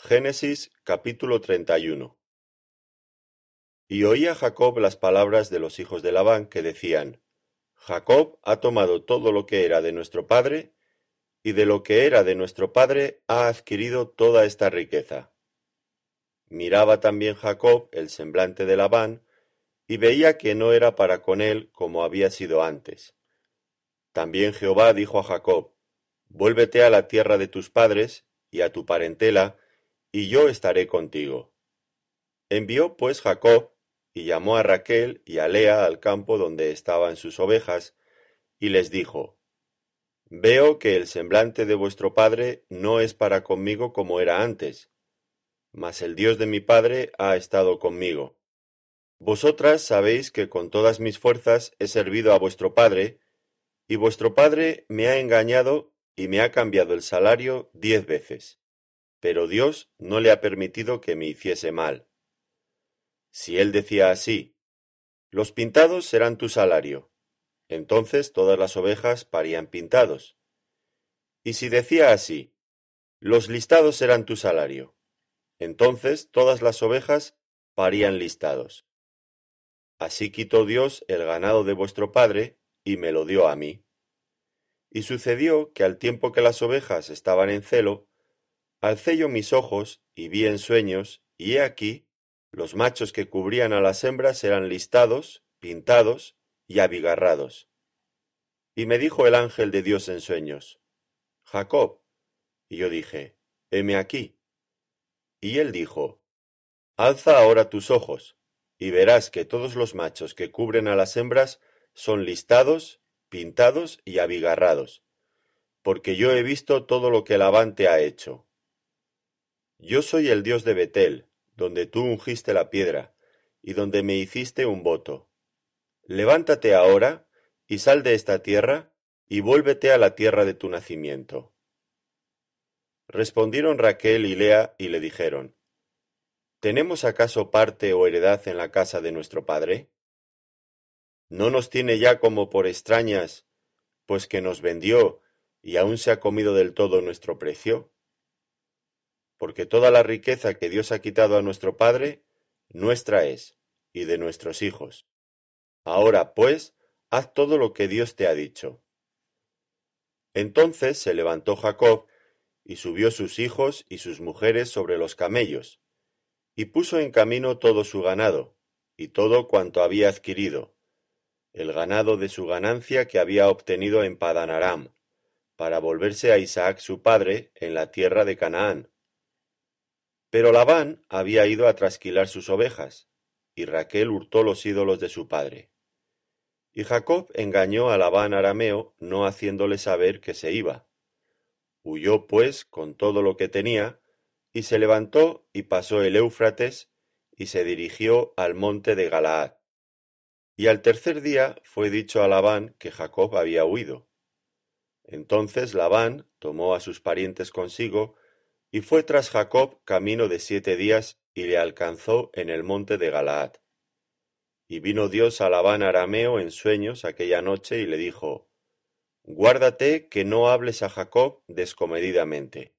Génesis capítulo 31. Y oía Jacob las palabras de los hijos de Labán que decían: Jacob ha tomado todo lo que era de nuestro padre, y de lo que era de nuestro padre ha adquirido toda esta riqueza. Miraba también Jacob el semblante de Labán, y veía que no era para con él como había sido antes. También Jehová dijo a Jacob: Vuélvete a la tierra de tus padres y a tu parentela, y yo estaré contigo. Envió pues Jacob, y llamó a Raquel y a Lea al campo donde estaban sus ovejas, y les dijo: Veo que el semblante de vuestro padre no es para conmigo como era antes, mas el Dios de mi padre ha estado conmigo. Vosotras sabéis que con todas mis fuerzas he servido a vuestro padre, y vuestro padre me ha engañado y me ha cambiado el salario 10 veces, pero Dios no le ha permitido que me hiciese mal. Si él decía así: Los pintados serán tu salario, entonces todas las ovejas parían pintados. Y si decía así: Los listados serán tu salario, entonces todas las ovejas parían listados. Así quitó Dios el ganado de vuestro padre y me lo dio a mí. Y sucedió que al tiempo que las ovejas estaban en celo, alcé yo mis ojos y vi en sueños, y he aquí, los machos que cubrían a las hembras eran listados, pintados y abigarrados. Y me dijo el ángel de Dios en sueños: Jacob. Y yo dije: Heme aquí. Y él dijo: Alza ahora tus ojos, y verás que todos los machos que cubren a las hembras son listados, pintados y abigarrados, porque yo he visto todo lo que Labán te ha hecho. Yo soy el Dios de Betel, donde tú ungiste la piedra, y donde me hiciste un voto. Levántate ahora, y sal de esta tierra, y vuélvete a la tierra de tu nacimiento. Respondieron Raquel y Lea y le dijeron: ¿Tenemos acaso parte o heredad en la casa de nuestro padre? ¿No nos tiene ya como por extrañas, pues que nos vendió y aún se ha comido del todo nuestro precio? Porque toda la riqueza que Dios ha quitado a nuestro padre, nuestra es, y de nuestros hijos. Ahora, pues, haz todo lo que Dios te ha dicho. Entonces se levantó Jacob, y subió sus hijos y sus mujeres sobre los camellos, y puso en camino todo su ganado, y todo cuanto había adquirido, el ganado de su ganancia que había obtenido en Padan Aram, para volverse a Isaac su padre en la tierra de Canaán. Pero Labán había ido a trasquilar sus ovejas, y Raquel hurtó los ídolos de su padre. Y Jacob engañó a Labán arameo, no haciéndole saber que se iba. Huyó pues con todo lo que tenía, y se levantó y pasó el Éufrates, y se dirigió al monte de Galaad. Y al tercer día fue dicho a Labán que Jacob había huido. Entonces Labán tomó a sus parientes consigo, y fue tras Jacob camino de 7 días, y le alcanzó en el monte de Galaad. Y vino Dios a Labán arameo en sueños aquella noche, y le dijo: Guárdate que no hables a Jacob descomedidamente.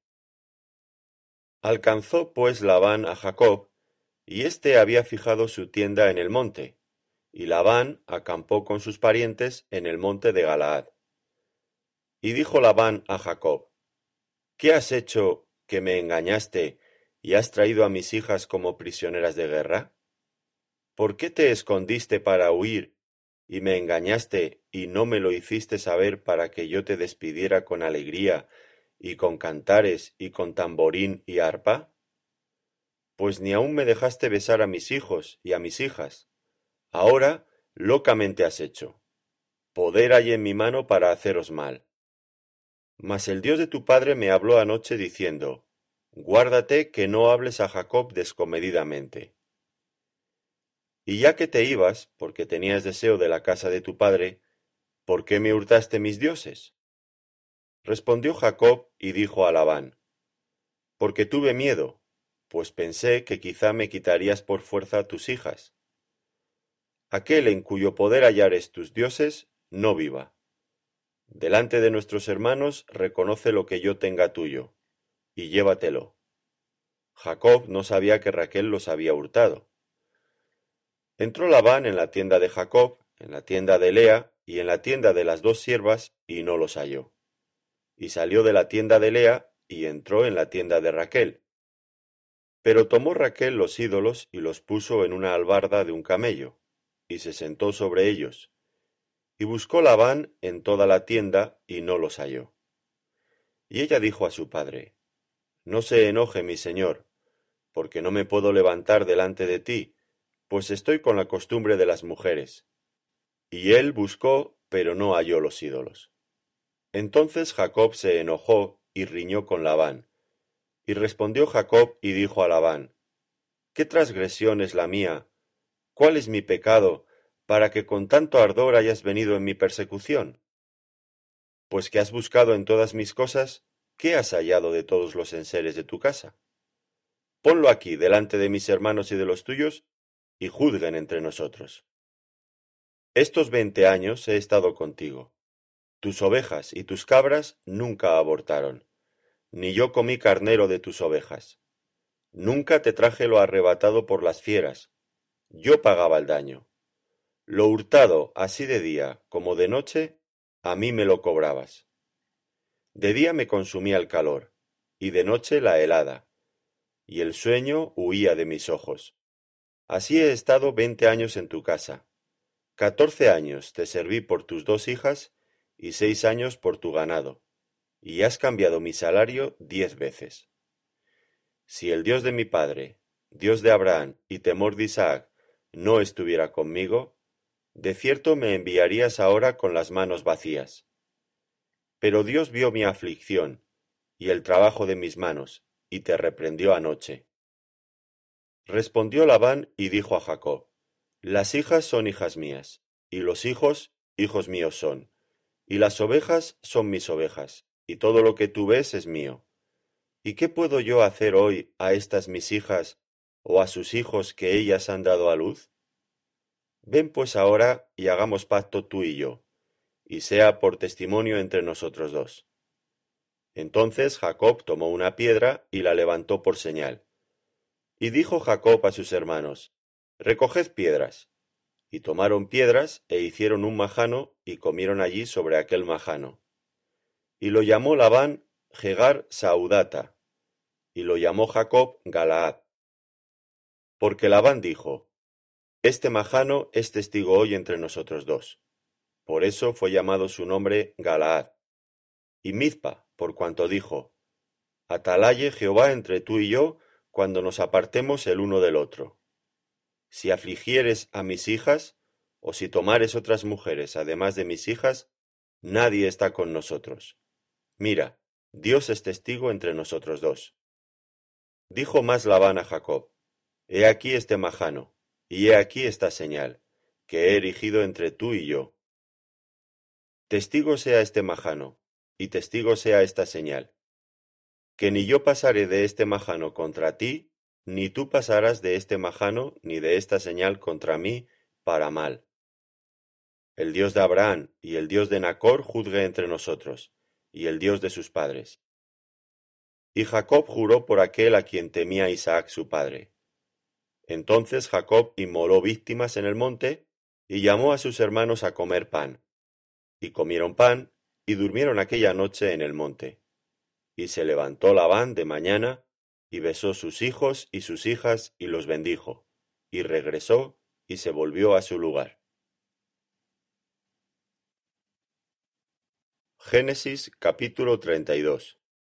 Alcanzó pues Labán a Jacob, y éste había fijado su tienda en el monte, y Labán acampó con sus parientes en el monte de Galaad. Y dijo Labán a Jacob: ¿Qué has hecho, que me engañaste, y has traído a mis hijas como prisioneras de guerra? ¿Por qué te escondiste para huir, y me engañaste, y no me lo hiciste saber para que yo te despidiera con alegría, y con cantares, y con tamborín y arpa? Pues ni aun me dejaste besar a mis hijos y a mis hijas. Ahora locamente has hecho. Poder hay en mi mano para haceros mal. Mas el Dios de tu padre me habló anoche diciendo: Guárdate que no hables a Jacob descomedidamente. Y ya que te ibas, porque tenías deseo de la casa de tu padre, ¿por qué me hurtaste mis dioses? Respondió Jacob y dijo a Labán: Porque tuve miedo, pues pensé que quizá me quitarías por fuerza tus hijas. Aquel en cuyo poder hallares tus dioses, no viva. Delante de nuestros hermanos reconoce lo que yo tenga tuyo, y llévatelo. Jacob no sabía que Raquel los había hurtado. Entró Labán en la tienda de Jacob, en la tienda de Lea y en la tienda de las dos siervas, y no los halló. Y salió de la tienda de Lea y entró en la tienda de Raquel. Pero tomó Raquel los ídolos y los puso en una albarda de un camello, y se sentó sobre ellos. Y buscó Labán en toda la tienda y no los halló. Y ella dijo a su padre: No se enoje mi señor, porque no me puedo levantar delante de ti, pues estoy con la costumbre de las mujeres. Y él buscó, pero no halló los ídolos. Entonces Jacob se enojó y riñó con Labán. Y respondió Jacob y dijo a Labán: ¿Qué transgresión es la mía? ¿Cuál es mi pecado, para que con tanto ardor hayas venido en mi persecución? Pues que has buscado en todas mis cosas, ¿qué has hallado de todos los enseres de tu casa? Ponlo aquí delante de mis hermanos y de los tuyos, y juzguen entre nosotros. Estos 20 años he estado contigo. Tus ovejas y tus cabras nunca abortaron, ni yo comí carnero de tus ovejas. Nunca te traje lo arrebatado por las fieras. Yo pagaba el daño. Lo hurtado, así de día como de noche, a mí me lo cobrabas. De día me consumía el calor, y de noche la helada, y el sueño huía de mis ojos. Así he estado 20 años en tu casa. 14 años te serví por tus dos hijas, y 6 años por tu ganado, y has cambiado mi salario 10 veces. Si el Dios de mi padre, Dios de Abraham y temor de Isaac, no estuviera conmigo, de cierto me enviarías ahora con las manos vacías. Pero Dios vio mi aflicción y el trabajo de mis manos, y te reprendió anoche. Respondió Labán y dijo a Jacob: Las hijas son hijas mías, y los hijos, hijos míos son, y las ovejas son mis ovejas, y todo lo que tú ves es mío. ¿Y qué puedo yo hacer hoy a estas mis hijas, o a sus hijos que ellas han dado a luz? Ven pues ahora y hagamos pacto tú y yo, y sea por testimonio entre nosotros dos. Entonces Jacob tomó una piedra y la levantó por señal. Y dijo Jacob a sus hermanos: Recoged piedras. Y tomaron piedras e hicieron un majano y comieron allí sobre aquel majano. Y lo llamó Labán Jegar Saudata, y lo llamó Jacob Galaad. Porque Labán dijo: Este majano es testigo hoy entre nosotros dos. Por eso fue llamado su nombre Galaad. Y Mizpa, por cuanto dijo: Atalaye Jehová entre tú y yo, cuando nos apartemos el uno del otro. Si afligieres a mis hijas, o si tomares otras mujeres además de mis hijas, nadie está con nosotros. Mira, Dios es testigo entre nosotros dos. Dijo más Labán a Jacob: He aquí este majano, y he aquí esta señal, que he erigido entre tú y yo. Testigo sea este majano, y testigo sea esta señal, que ni yo pasaré de este majano contra ti, ni tú pasarás de este majano ni de esta señal contra mí para mal. El Dios de Abraham y el Dios de Nacor juzgue entre nosotros, y el Dios de sus padres. Y Jacob juró por aquel a quien temía Isaac su padre. Entonces Jacob inmoló víctimas en el monte, y llamó a sus hermanos a comer pan. Y comieron pan, y durmieron aquella noche en el monte. Y se levantó Labán de mañana, y besó sus hijos y sus hijas, y los bendijo, y regresó, y se volvió a su lugar. Génesis capítulo 32.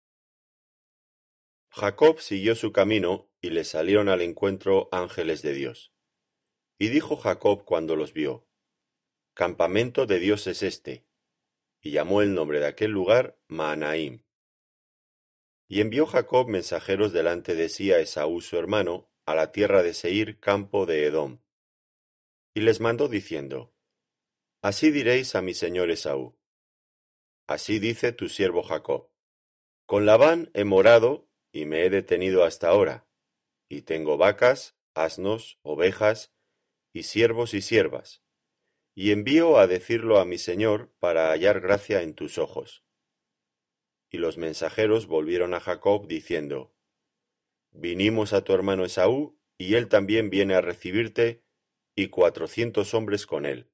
Jacob siguió su camino, y le salieron al encuentro ángeles de Dios. Y dijo Jacob cuando los vio: Campamento de Dios es este. Y llamó el nombre de aquel lugar Mahanaim. Y envió Jacob mensajeros delante de sí a Esaú su hermano, a la tierra de Seir, campo de Edom. Y les mandó diciendo: Así diréis a mi señor Esaú: Así dice tu siervo Jacob: Con Labán he morado, y me he detenido hasta ahora, y tengo vacas, asnos, ovejas, y siervos y siervas, y envío a decirlo a mi señor para hallar gracia en tus ojos. Y los mensajeros volvieron a Jacob diciendo: vinimos a tu hermano Esaú, y él también viene a recibirte, y 400 hombres con él.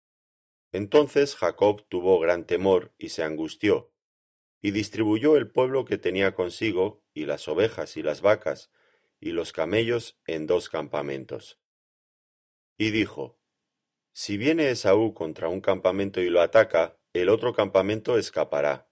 Entonces Jacob tuvo gran temor y se angustió, y distribuyó el pueblo que tenía consigo, y las ovejas y las vacas, y los camellos en 2 campamentos. Y dijo, si viene Esaú contra un campamento y lo ataca, el otro campamento escapará.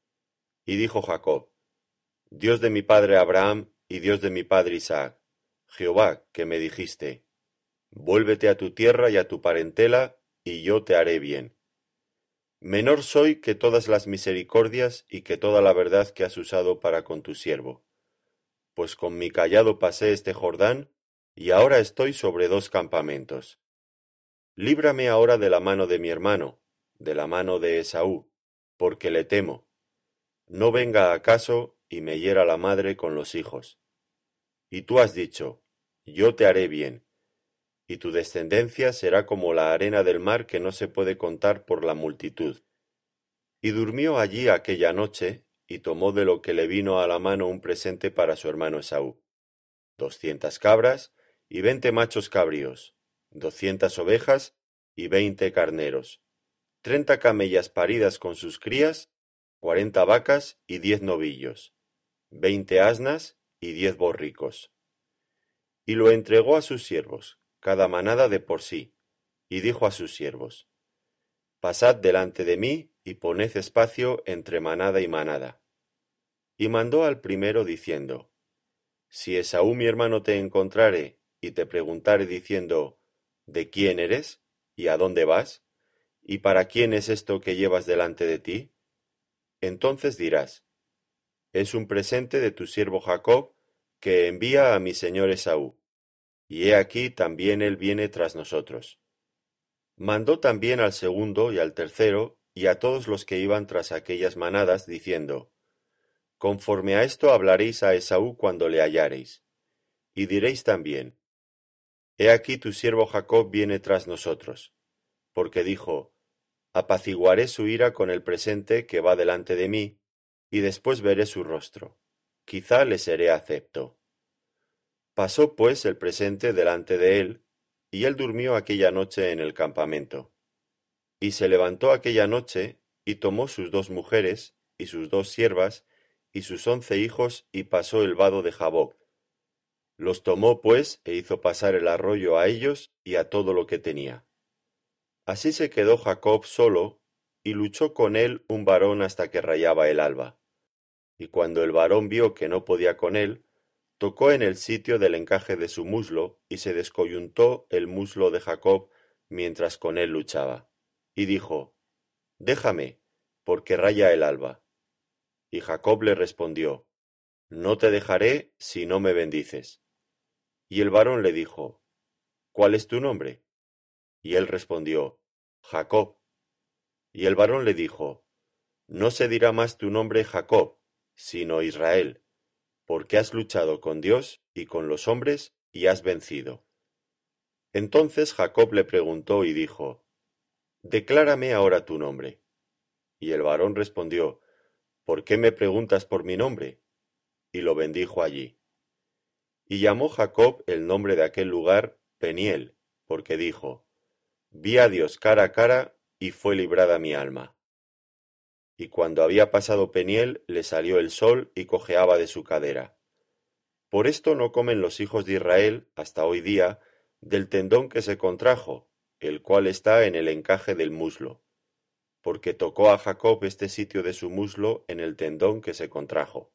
Y dijo Jacob, Dios de mi padre Abraham y Dios de mi padre Isaac, Jehová, que me dijiste, vuélvete a tu tierra y a tu parentela, y yo te haré bien. Menor soy que todas las misericordias y que toda la verdad que has usado para con tu siervo. Pues con mi cayado pasé este Jordán, y ahora estoy sobre 2 campamentos. Líbrame ahora de la mano de mi hermano, de la mano de Esaú, porque le temo. No venga acaso y me hiera la madre con los hijos. Y tú has dicho, yo te haré bien, y tu descendencia será como la arena del mar que no se puede contar por la multitud. Y durmió allí aquella noche, y tomó de lo que le vino a la mano un presente para su hermano Esaú, 200 cabras y 20 machos cabríos, 200 ovejas y 20 carneros, 30 camellas paridas con sus crías, 40 vacas y 10 novillos, 20 asnas y 10 borricos. Y lo entregó a sus siervos, cada manada de por sí, y dijo a sus siervos, pasad delante de mí y poned espacio entre manada y manada. Y mandó al primero diciendo, si Esaú mi hermano te encontrare y te preguntare diciendo, ¿de quién eres? ¿Y a dónde vas? ¿Y para quién es esto que llevas delante de ti? Entonces dirás, es un presente de tu siervo Jacob, que envía a mi señor Esaú, y he aquí también él viene tras nosotros. Mandó también al segundo y al tercero, y a todos los que iban tras aquellas manadas, diciendo, conforme a esto hablaréis a Esaú cuando le hallareis, y diréis también, he aquí tu siervo Jacob viene tras nosotros, porque dijo, apaciguaré su ira con el presente que va delante de mí, y después veré su rostro. Quizá le seré acepto. Pasó pues el presente delante de él, y él durmió aquella noche en el campamento. Y se levantó aquella noche, y tomó sus 2 mujeres, y sus 2 siervas, y sus 11 hijos, y pasó el vado de Jaboc. Los tomó pues, e hizo pasar el arroyo a ellos, y a todo lo que tenía. Así se quedó Jacob solo, y luchó con él un varón hasta que rayaba el alba. Y cuando el varón vio que no podía con él, tocó en el sitio del encaje de su muslo, y se descoyuntó el muslo de Jacob mientras con él luchaba. Y dijo, déjame, porque raya el alba. Y Jacob le respondió, no te dejaré si no me bendices. Y el varón le dijo, ¿cuál es tu nombre? Y él respondió, Jacob. Y el varón le dijo, no se dirá más tu nombre Jacob, sino Israel, porque has luchado con Dios y con los hombres y has vencido. Entonces Jacob le preguntó y dijo, declárame ahora tu nombre. Y el varón respondió, ¿por qué me preguntas por mi nombre? Y lo bendijo allí. Y llamó Jacob el nombre de aquel lugar Peniel, porque dijo, vi a Dios cara a cara y fue librada mi alma. Y cuando había pasado Peniel, le salió el sol y cojeaba de su cadera. Por esto no comen los hijos de Israel, hasta hoy día, del tendón que se contrajo, el cual está en el encaje del muslo, porque tocó a Jacob este sitio de su muslo en el tendón que se contrajo.